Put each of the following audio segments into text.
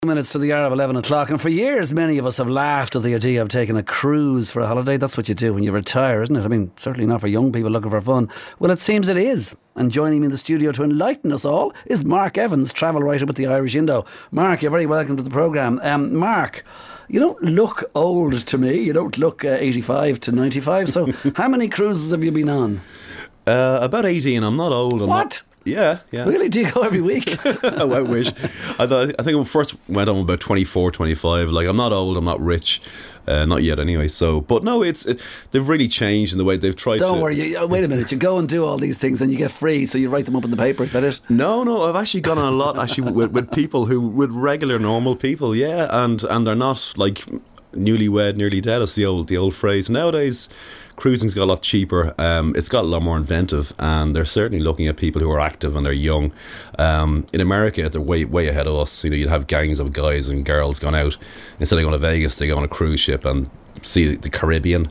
Minutes to the hour of 11 o'clock, and for years many of us have laughed at the idea of taking a cruise for a holiday. That's what you do when you retire, isn't it? I mean, certainly not for young people looking for fun. Well, it seems it is. And joining me in the studio to enlighten us all is Mark Evans, travel writer with the Irish Indo. Mark, you're very welcome to the programme. Mark, you don't look old to me. You don't look 85 to 95. So how many cruises have you been on? About 18. I'm not old. What? Yeah. Really? Do you go every week? I wish. I think I first went on about 24, 25. Like, I'm not old, I'm not rich. Not yet anyway. So, but no, they've really changed in the way they've tried to... Don't worry, wait a minute. You go and do all these things and you get free, so you write them up in the paper. Is that it? No, I've actually gone on a lot actually with people with regular normal people, yeah, and they're not like newlywed, nearly dead. That's the old phrase. Nowadays, cruising's got a lot cheaper. It's got a lot more inventive, and they're certainly looking at people who are active and they're young. In America, they're way ahead of us. You know, you'd have gangs of guys and girls going out. Instead of going to Vegas, they go on a cruise ship and see the Caribbean.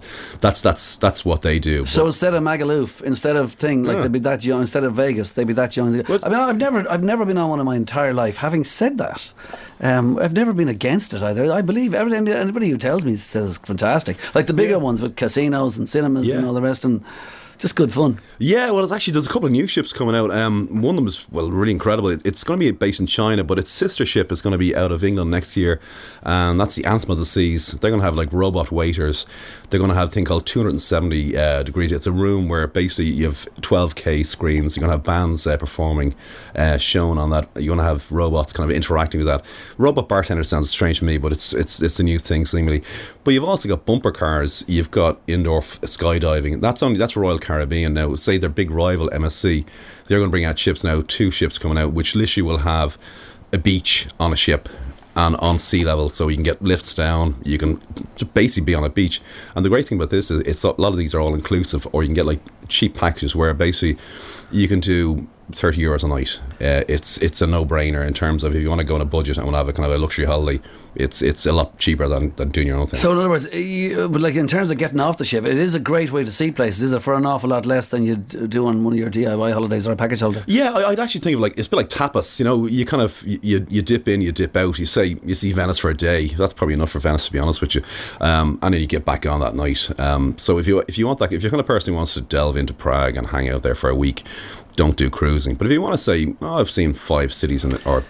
That's what they do. So instead of Magaluf, instead of they'd be that young. Instead of Vegas, they'd be that young. I mean, I've never been on one in my entire life. Having said that, I've never been against it either. I believe anybody who tells me says it's fantastic. Like the bigger ones with casinos and cinemas and all the rest, and just good fun. Yeah, well, there's a couple of new ships coming out. One of them is, really incredible. It's going to be based in China, but its sister ship is going to be out of England next year, and that's the Anthem of the Seas. They're going to have like robot waiters. They're going to have a thing called 270 degrees. It's a room where basically you have 12K screens. You're going to have bands performing, shown on that. You're going to have robots kind of interacting with that. Robot bartender sounds strange to me, but it's a new thing seemingly. But you've also got bumper cars. You've got indoor skydiving. That's Royal Caribbean now. Say their big rival MSC, they're going to bring out ships now, 2 ships coming out, which literally will have a beach on a ship and on sea level, so you can get lifts down. You can just basically be on a beach. And the great thing about this is a lot of these are all inclusive, or you can get like cheap packages where basically you can do €30 a night. It's a no-brainer in terms of if you want to go on a budget and want to have a kind of a luxury holiday. It's a lot cheaper than doing your own thing. So in other words, like in terms of getting off the ship, it is a great way to see places, is it, for an awful lot less than you do on one of your DIY holidays or a package holiday? Yeah, I'd actually think of it's a bit like tapas. You know, you kind of you dip in, you dip out. You see Venice for a day. That's probably enough for Venice, to be honest with you. And then you get back on that night. So if you want that, if you're the kind of person who wants to delve into Prague and hang out there for a week, don't do cruising. But if you want to say, I've seen 5 cities or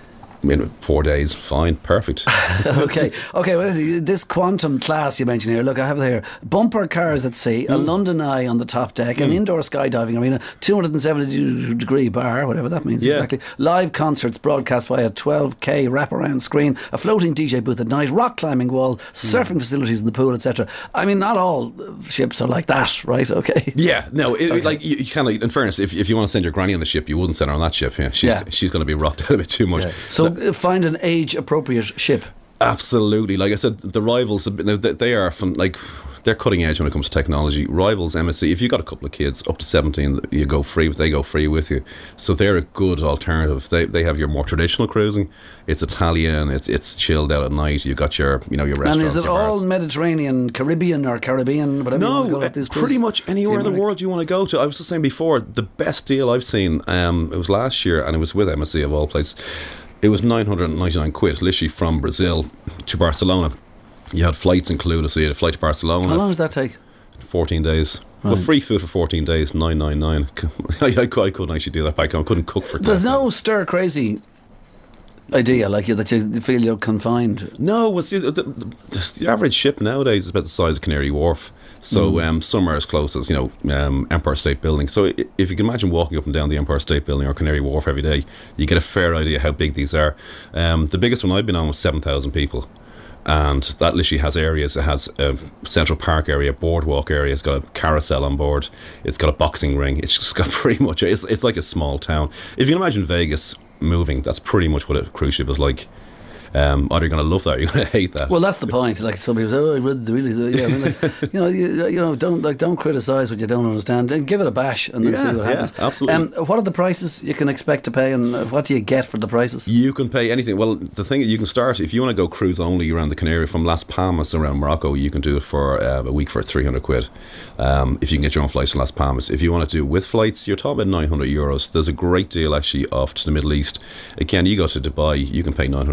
4 days, fine, perfect. Okay. Well, this quantum class you mentioned here, look, I have it here: bumper cars at sea, a London Eye on the top deck, an indoor skydiving arena, 270 degree bar, whatever that means exactly, live concerts broadcast via 12K wraparound screen, a floating DJ booth at night, rock climbing wall, surfing facilities in the pool, etc. I mean, not all ships are like that, right? Okay. Yeah, no, like you kind of, in fairness, if you want to send your granny on the ship, you wouldn't send her on that ship. Yeah, she's going to be rocked out a bit too much. Yeah. So find an age-appropriate ship. Absolutely. Like I said, the rivals, they are from they're cutting edge when it comes to technology. Rivals, MSC, if you've got a couple of kids up to 17, they go free with you. So they're a good alternative. They have your more traditional cruising. It's Italian. It's chilled out at night. You've got your your restaurants. And is it all Mediterranean, Caribbean, whatever you want to call it? Pretty much anywhere in the world you want to go to. I was just saying before, the best deal I've seen, it was last year, and it was with MSC of all places. It was 999 quid, literally from Brazil to Barcelona. You had flights included, so you had a flight to Barcelona. How long does that take? 14 days. Right. Well, free food for 14 days, 999. I couldn't actually do that back home. I couldn't cook for 10 There's no stir-crazy idea that you feel you're confined? No, well, see, the average ship nowadays is about the size of Canary Wharf. So some are as close as Empire State Building. So if you can imagine walking up and down the Empire State Building or Canary Wharf every day, you get a fair idea how big these are. The biggest one I've been on was 7,000 people, and that literally has areas. It has a Central Park area, boardwalk area. It's got a carousel on board. It's got a boxing ring. It's just got pretty much. It's like a small town. If you can imagine Vegas moving, that's pretty much what a cruise ship is like. Either you're going to love that or you're going to hate that. Well, that's the point. Like some people say, "Oh, I really." Yeah, I mean, don't criticise what you don't understand. And give it a bash and then see what happens. Yeah, absolutely. What are the prices you can expect to pay, and what do you get for the prices? You can pay anything. Well, the thing you can start if you want to go cruise only around the Canary from Las Palmas around Morocco. You can do it for a week for 300 quid. If you can get your own flights to Las Palmas. If you want to do with flights, you're talking about €900. There's a great deal actually off to the Middle East. Again, you go to Dubai, you can pay €900 a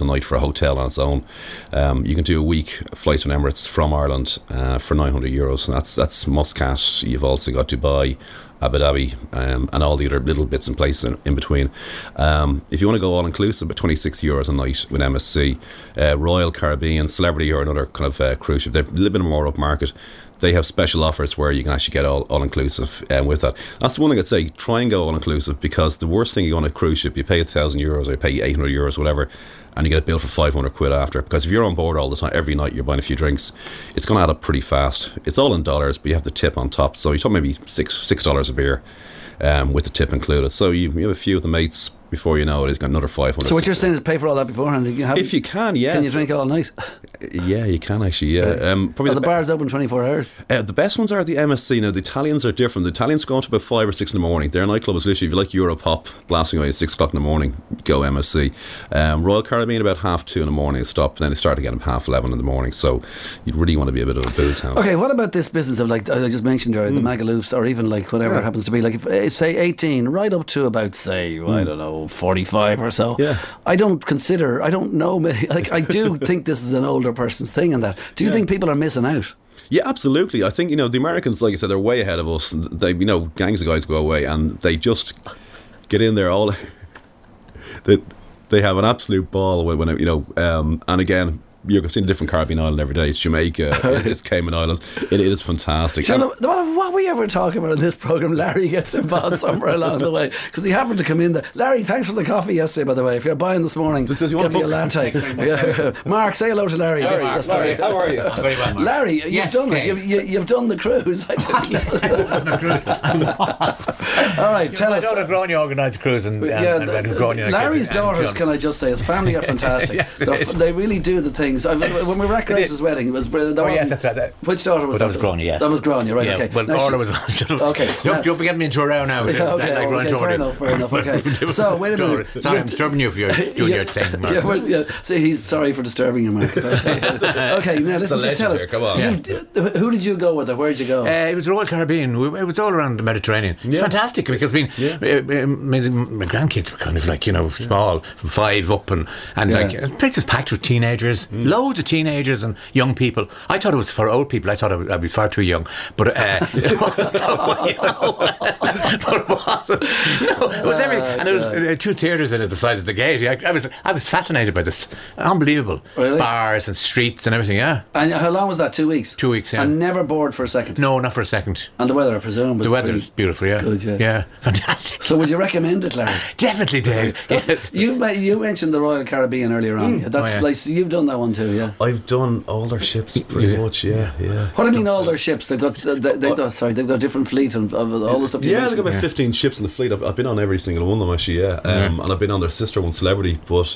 night for a hotel on its own. You can do a week flight on Emirates from Ireland for €900, and that's Muscat. You've also got Dubai, Abu Dhabi, and all the other little bits and places in between. If you want to go all inclusive, at €26 a night with MSC. Royal Caribbean, Celebrity, or another kind of cruise ship, they're a little bit more upmarket. They have special offers where you can actually get all inclusive with that. That's the one thing I'd say, try and go all inclusive, because the worst thing you go on a cruise ship, you pay €1,000 or you pay €800, whatever, and you get a bill for £500 after. Because if you're on board all the time, every night you're buying a few drinks, it's going to add up pretty fast. It's all in dollars, but you have the tip on top. So you're talking maybe $6 a beer with the tip included. So you have a few of the mates. Before you know it, it's got another 500. So what you're saying is pay for all that beforehand. If you can, yes. Can you drink all night? Yeah, you can actually. Yeah. Probably the bars open 24 hours. The best ones are the MSC. Now the Italians are different. The Italians go on to about 5 or 6 in the morning. Their nightclub is literally, if you like Europop blasting away at 6 o'clock in the morning, go MSC. Royal Caribbean about 2:30 in the morning stop. Then they start again at 11:30 in the morning. So you really want to be a bit of a booze hound. Okay, what about this business of, like I just mentioned there, the Magaloofs, or even like whatever it happens to be, like if, say 18 right up to about, say, I don't know, 45 or so. Yeah. I don't know, like I do think this is an older person's thing, and that. Do you think people are missing out? Yeah, absolutely. I think, the Americans, like I said, they're way ahead of us. They, gangs of guys go away and they just get in there all. They have an absolute ball when and again, you're seeing a different Caribbean island every day. It's Jamaica, it's Cayman Islands. It is fantastic. So no matter what we ever talk about in this programme, Larry gets involved somewhere along the way, because he happened to come in there. Larry, thanks for the coffee yesterday, by the way. If you're buying this morning, does you get me a latte. Mark, say hello to Larry. Larry, how are you? I'm very well, Mark. Larry, you've done it. You've done the cruise. I didn't know. All right, tell us. My daughter Grania organised a cruise, and Larry's daughters, can I just say, his family are fantastic. They really do the things. When we were at Grace's wedding, it was yes, that's right. Which daughter was that? That was Grania, yeah. That was Grania, right? Yeah, okay. well, Orla was on. Okay. You'll be getting me into a row now. Fair enough. Okay. So wait a minute. Sorry, I'm disturbing you if you're doing your thing, Mark. See, he's sorry for disturbing you, Mark. Okay, now listen, just tell us. Come on. Who did you go with, or where did you go? It was Royal Caribbean. It was all around the Mediterranean. It's fantastic, because my grandkids were kind of like, small, from 5 up, and like the place was packed with teenagers, loads of teenagers and young people. I thought it was for old people. I thought I'd be far too young, but it wasn't. But it wasn't. No, it was everything, and there was 2 theatres in it the size of the gate. I was fascinated by this. Unbelievable. Really? Bars and streets and everything. Yeah. And how long was that? 2 weeks. 2 weeks. Yeah. And never bored for a second. No, not for a second. And the weather, I presume, was the weather is beautiful. Yeah. Good, yeah, fantastic. So would you recommend it, Larry? Definitely, Dave. Yes. You mentioned the Royal Caribbean earlier on. That's like, so you've done that one too, yeah. I've done all their ships pretty much. Yeah. What do you mean all their ships? They've got different fleet and all the stuff. Yeah, they've got about 15 ships in the fleet. I've been on every single one of them actually. Yeah, and I've been on their sister one, Celebrity. But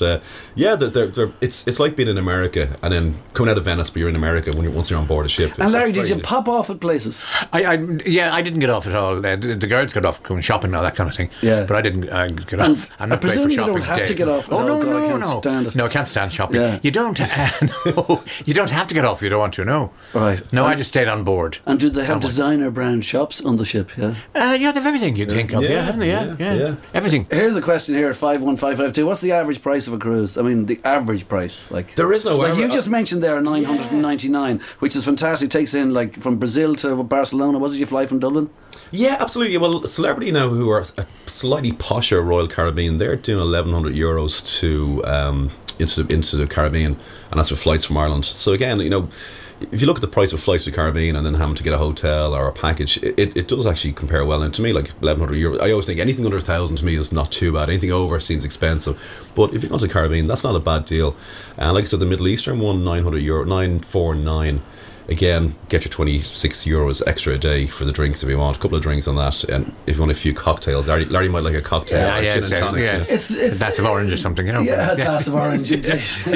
it's like being in America and then coming out of Venice, but you're in America once you're on board a ship. And Larry, did you pop off at places? I didn't get off at all. The girls got off going shopping and all that kind of thing. Yeah, but I didn't get off. I'm not great for shopping. You don't have to get off. No, I can't stand shopping. Yeah. You don't. You don't have to get off if you don't want to. No. Right. No, I just stayed on board. And do they have designer brand shops on the ship? Yeah. Yeah, they have everything you think of. Yeah, haven't they? Yeah. Everything. Here's a question here at 51552. What's the average price of a cruise? I mean, the average price. Like there is no. Like you just mentioned there, 999, which is fantastic. Takes in like from Brazil to Barcelona. Was it you fly from Dublin? Yeah, absolutely. Well, Celebrity now, who are a slightly posher Royal Caribbean, they're doing €1,100 to into the Caribbean, and that's with flights from Ireland. So again, if you look at the price of flights to the Caribbean and then having to get a hotel or a package, it does actually compare well. And to me, like €1,100, I always think anything under 1,000 to me is not too bad. Anything over seems expensive, but if you go to the Caribbean, that's not a bad deal. And like I said, the Middle Eastern one, €900, 949. Again, get your €26 extra a day for the drinks if you want. A couple of drinks on that, and if you want a few cocktails, Larry might like a cocktail, gin and tonic. Yeah. It's a glass of orange or something, Yeah, a glass of orange. And if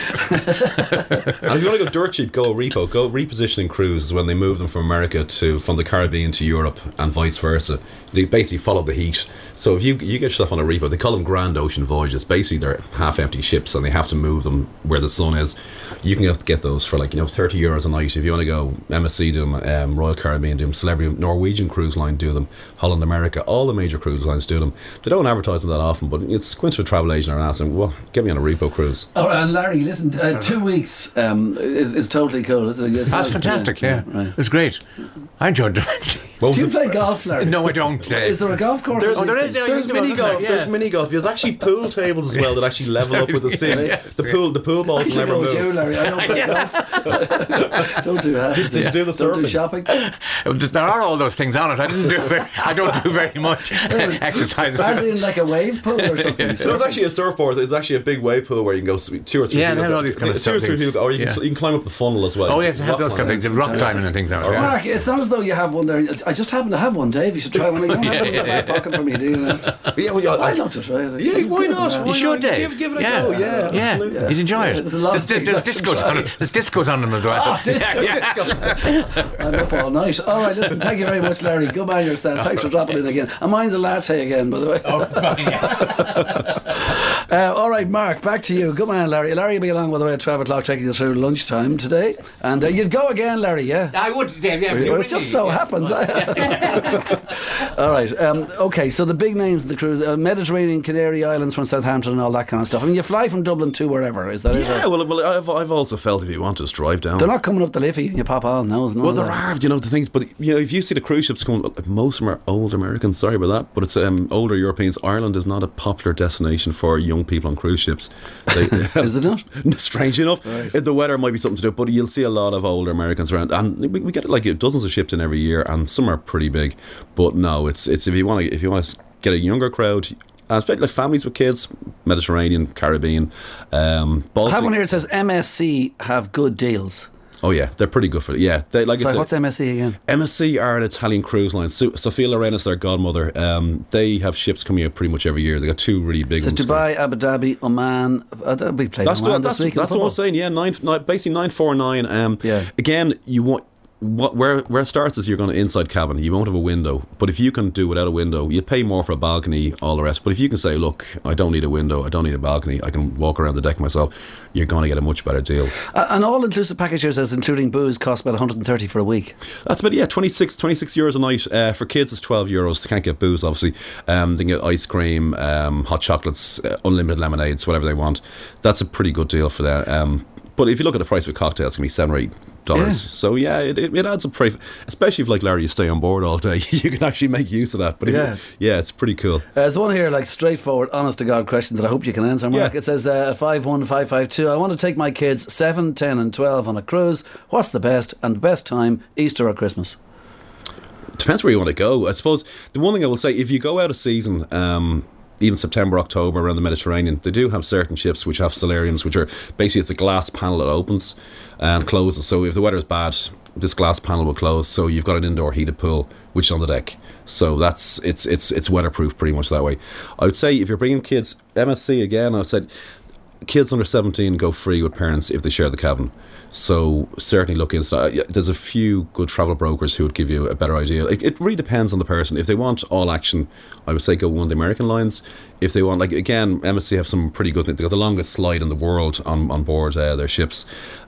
you want to go dirt cheap, go repo. Go repositioning cruises when they move them from the Caribbean to Europe and vice versa. They basically follow the heat. So if you get yourself on a repo, they call them Grand Ocean voyages. Basically, they're half-empty ships, and they have to move them where the sun is. You can get those for €30 a night If you want to go, MSC do them, Royal Caribbean do them, Celebrity, Norwegian Cruise Line do them, Holland America, all the major cruise lines do them. They don't advertise them that often, but it's going to a travel agent and ask them, well, get me on a repo cruise. Oh, and Larry, listen, 2 weeks is totally cool, isn't it? That's fantastic, yeah. Right. It was great. I enjoyed it immensely. Do you play golf, Larry? No, I don't. Is there a golf course? There's mini golf. There's mini golf. There's actually pool tables as well that actually level up with the sea. The pool balls will never move. You, Larry. I don't play golf. Don't do that. Did you do the surfing? Don't do shopping. There are all those things on it. I don't do very much exercise. As in like a wave pool or something. So there's actually a surfboard. It's actually a big wave pool where you can go 2 or 3. Yeah, they have all these kind of stuff. 2 or 3 people, or you can climb up the funnel as well. Oh yeah, have those kind of things, rock climbing and things. Mark, it's not as though you have one there. I just happen to have one, Dave. You should try one. You don't have it in the back pocket for me, do you? Yeah, well, I'd love to try it. Yeah, why not? You should, Dave. Give it a go. Yeah, absolutely. You'd enjoy it. There's discos on it. There's discos on them as well. Oh, discos. I'm up all night. All right, listen, thank you very much, Larry. Good man yourself. Thanks for dropping in again. And mine's a latte again, by the way. Oh, fine. All right, Mark, back to you. Good man, Larry. Larry will be along, by the way, at 12 o'clock, taking you through lunchtime today. And you'd go again, Larry, yeah? I would, Dave, yeah. Well, it just so happens. All right. Okay, so the big names of the cruise, Mediterranean, Canary Islands from Southampton and all that kind of stuff. I mean, you fly from Dublin to wherever, is that it? Yeah, well, I've also felt if you want to just drive down. They're not coming up the Liffey and you pop on, no. Well, there are, the things, but, if you see the cruise ships coming, most of them are old Americans, sorry about that, but it's older Europeans. Ireland is not a popular destination for young people on cruise ships. Is it not? Strange enough. Right. The weather might be something to do, but you'll see a lot of older Americans around, and we get like dozens of ships in every year, and some are pretty big. But no, it's if you want to get a younger crowd, especially like families with kids, Mediterranean, Caribbean, Baltic. I have one here that says MSC have good deals. Oh yeah, they're pretty good for it. Yeah, what's MSC again? MSC are an Italian cruise line. Sophia Loren is their godmother. They have ships coming out pretty much every year. They got 2 really big ones. So Dubai, Abu Dhabi, Oman. We played Oman this week. That's what I'm saying. Yeah, basically 949. Again, you want. Where it starts is you're going to inside cabin. You won't have a window, but if you can do without a window, you'd pay more for a balcony, all the rest. But if you can say, look, I don't need a window, I don't need a balcony, I can walk around the deck myself, you're going to get a much better deal. An all-inclusive package here says including booze costs about 130 for a week. That's about 26 euros a night. For kids it's €12. They can't get booze obviously. They can get ice cream, hot chocolates, unlimited lemonades, whatever they want. That's a pretty good deal for that. But if you look at the price with cocktails, it can be $7 or $8. Yeah. So yeah, it adds up pretty. Especially if, like Larry, you stay on board all day, you can actually make use of that. But it's pretty cool. There's one here, like straightforward, honest to God question that I hope you can answer, Mark. Yeah. It says 51552. I want to take my kids 7, 10, and 12 on a cruise. What's the best time, Easter or Christmas? Depends where you want to go. I suppose the one thing I will say, if you go out of season, even September, October around the Mediterranean, they do have certain ships which have solariums, which are basically it's a glass panel that opens and closes. So if the weather is bad, this glass panel will close. So you've got an indoor heated pool which is on the deck. So that's it's weatherproof pretty much that way. I would say if you're bringing kids, MSC again, I would say kids under 17 go free with parents if they share the cabin. So certainly look into that. There's a few good travel brokers who would give you a better idea. It really depends on the person. If they want all action, I would say go one of the American lines. If they want, like again, MSC have some pretty good things. They've got the longest slide in the world on board their ships.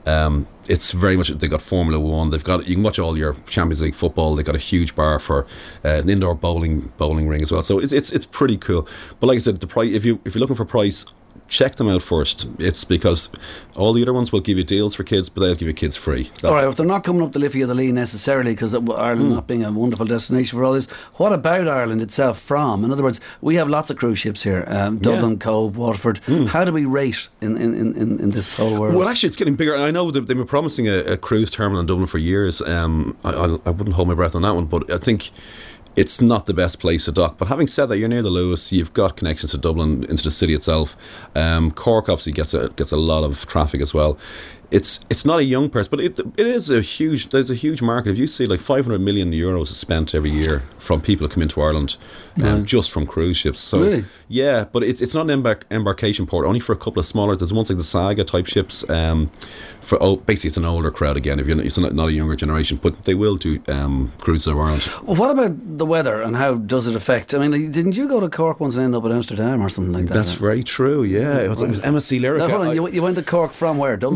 It's very much, they've got Formula 1. You can watch all your Champions League football. They've got a huge bar for an indoor bowling ring as well. So it's pretty cool. But like I said, the price, if you're looking for price, check them out first. It's because all the other ones will give you deals for kids, but they'll give you kids free. Alright, if they're not coming up the Liffey or the Lee necessarily, because Ireland not being a wonderful destination for all this, what about Ireland itself from? In other words, we have lots of cruise ships here, Dublin, Cove, Waterford. How do we rate in this whole world? Well, actually it's getting bigger. I know they've been promising a cruise terminal in Dublin for years. I wouldn't hold my breath on that one, but I think it's not the best place to dock. But having said that, you're near the Lewis, you've got connections to Dublin, into the city itself. Cork obviously gets a lot of traffic as well. It's not a young person, but there's a huge market. If you see like 500 million euros is spent every year from people who come into Ireland, just from cruise ships. So really? Yeah, but it's not an embarkation port, only for a couple of smaller. There's ones like the Saga type ships. Basically it's an older crowd again. It's not a younger generation, but they will do cruises of Ireland. Well, what about the weather and how does it affect? I mean, didn't you go to Cork once and end up at Amsterdam or something like that? That's very true. Yeah, it was MSC Lyric. Now, hold on, you went to Cork from where? Dublin? No,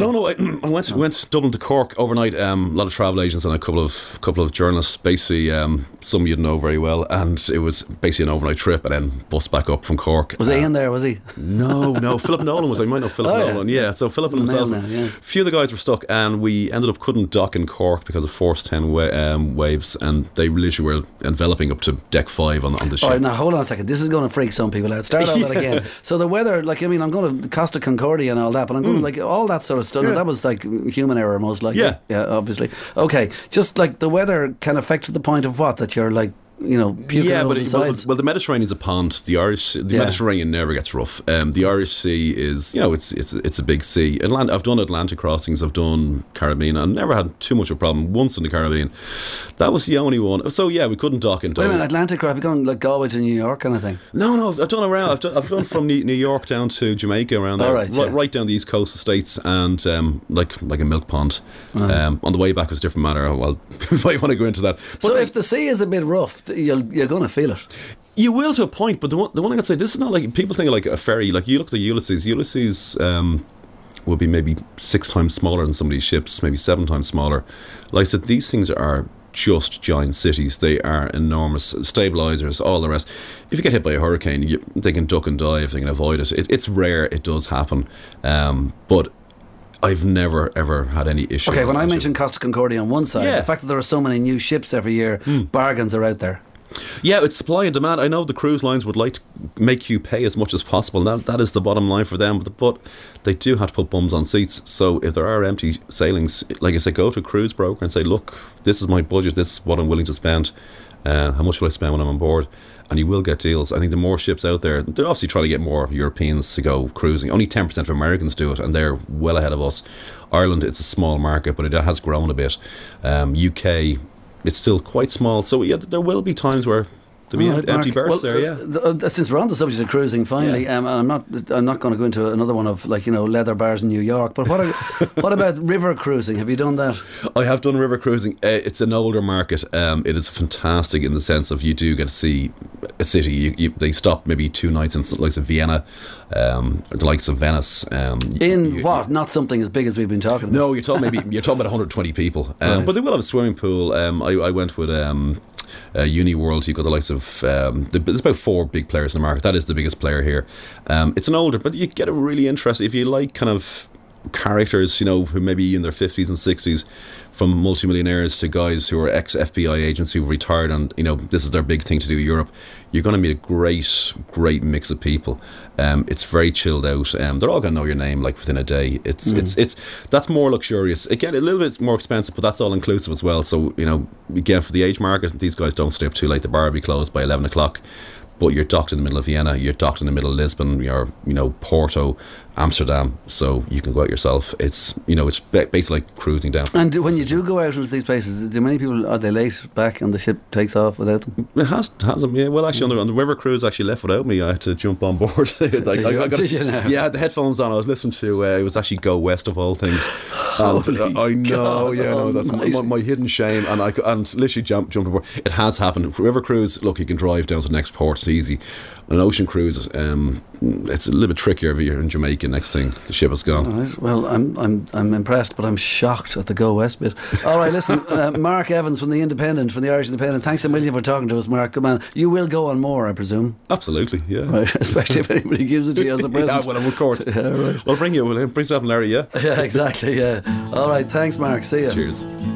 I went Dublin to Cork overnight. A lot of travel agents and a couple of journalists. Basically, some you'd know very well, and it was basically an overnight trip, and then bus back up from Cork. Was Ian there? Was he? No. Philip Nolan was. I might know Philip Nolan. Yeah. So Philip and himself. A few of the guys were stuck, and we ended up couldn't dock in Cork because of force 10 waves, and they literally were enveloping up to deck 5 on the ship. All right, now hold on a second. This is going to freak some people out. Start all that again. So the weather, like, I mean, I'm going to Costa Concordia and all that, but I'm going to like all that sort of stuff. That was like human error, most likely. Yeah, obviously. Okay, just like the weather can affect to the point of what, that you're like, you know, puking over the sides. Well, the Mediterranean's a pond. The Mediterranean never gets rough. The Irish Sea is, you know, it's a big sea. I've done Atlantic crossings. I've done Caribbean. I've never had too much of a problem. Once in the Caribbean, that was the only one. So yeah, we couldn't dock in Dublin. Wait a minute, Atlantic? Have you gone like Galway to New York kind of thing? No. I've done around. I've done from New York down to Jamaica, around there, right down the east coast of States, and like a milk pond. On the way back was a different matter. Well, we might want to go into that. But so if the sea is a bit rough, you're going to feel it. You will, to a point, but the one thing I'd say, this is not like people think of like a ferry. Like you look at the Ulysses will be maybe 6 times smaller than some of these ships, maybe 7 times smaller. Like I said, these things are just giant cities. They are enormous. Stabilizers, all the rest. If you get hit by a hurricane, they can duck and dive. They can avoid it. It's rare. It does happen, but I've never ever had any issue. Okay, when I mentioned Costa Concordia on one side, the fact that there are so many new ships every year, bargains are out there. Yeah, it's supply and demand. I know the cruise lines would like to make you pay as much as possible. That is the bottom line for them. But they do have to put bums on seats. So if there are empty sailings, like I said, go to a cruise broker and say, look, this is my budget. This is what I'm willing to spend. How much will I spend when I'm on board? And you will get deals. I think the more ships out there, they're obviously trying to get more Europeans to go cruising. Only 10% of Americans do it, and they're well ahead of us. Ireland, it's a small market, but it has grown a bit. UK, it's still quite small. So yeah, there will be times where there'll be empty berths there. Since we're on the subject of cruising, finally, and I'm not going to go into another one of, like, you know, leather bars in New York. But what about river cruising? Have you done that? I have done river cruising. It's an older market. It is fantastic in the sense of you do get to see a city. They stop maybe 2 nights in the likes of Vienna, the likes of Venice. Not something as big as we've been talking about. No, you're talking about 120 people. But they will have a swimming pool. I went with Uniworld. You've got the likes of there's about 4 big players in the market. That is the biggest player here. It's an older, but you get a really interesting, if you like kind of characters, you know, who may be in their 50s and 60s, from multimillionaires to guys who are ex-FBI agents who've retired, and, you know, this is their big thing to do in Europe. You're going to meet a great mix of people. It's very chilled out. They're all going to know your name like within a day. It's that's more luxurious. Again, a little bit more expensive, but that's all inclusive as well. So, you know, again, for the age market, these guys don't stay up too late. The bar will be closed by 11 o'clock. But you're docked in the middle of Vienna, you're docked in the middle of Lisbon, you're, you know, Porto, Amsterdam, so you can go out yourself. It's, you know, it's basically like cruising down. And when you do go out into these places, do many people, are they late back and the ship takes off without them? It has them, yeah. Well, actually, on the river cruise, actually left without me. I had to jump on board. Did you now? Yeah, I had the headphones on. I was listening to, it was actually Go West of all things. And I know, that's my hidden shame. And I literally jumped on board. It has happened. River cruise, look, you can drive down to the next port. It's easy. An ocean cruise, it's a little bit trickier if you're in Jamaica. Next thing, the ship is gone. Right. Well, I'm impressed, but I'm shocked at the Go West bit. All right, listen, Mark Evans from the Irish Independent. Thanks a million for talking to us, Mark. Good man. You will go on more, I presume. Absolutely, yeah. Right, especially if anybody gives it to you as a present. Yeah, well, of course. Yeah, right. We'll bring yourself and Larry, yeah. Yeah, exactly. Yeah. All right, thanks, Mark. See you. Cheers.